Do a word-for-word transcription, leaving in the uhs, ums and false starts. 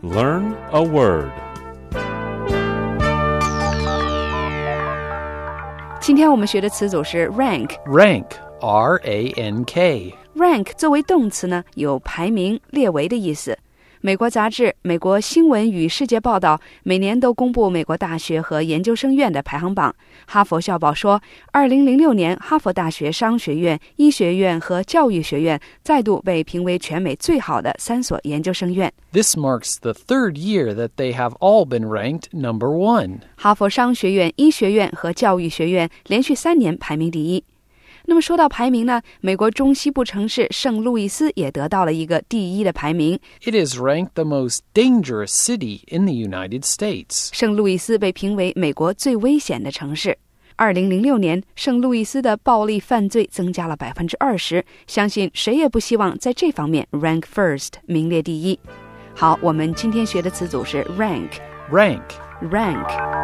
Learn a word. 今天我们学的词组是 rank. Rank, R A N K. Rank 作为动词呢，有排名、列为的意思。美国杂志《美国新闻与世界报道》每年都公布美国大学和研究生院的排行榜。哈佛校报说，二零零六年哈佛大学商学院、医学院和教育学院再度被评为全美最好的三所研究生院。 This marks the third year that they have all been ranked number one. 哈佛商学院、医学院和教育学院连续三年排名第一。那么说到排名呢，美国中西部城市圣路易斯也得到了一个第一的排名。 It is ranked the most dangerous city in the United States. 圣路易斯被评为美国最危险的城市。二零零六年，圣路易斯的暴力犯罪增加了百分之二十，相信谁也不希望在这方面 rank first 名列第一。好，我们今天学的词组是 rank. Rank. Rank.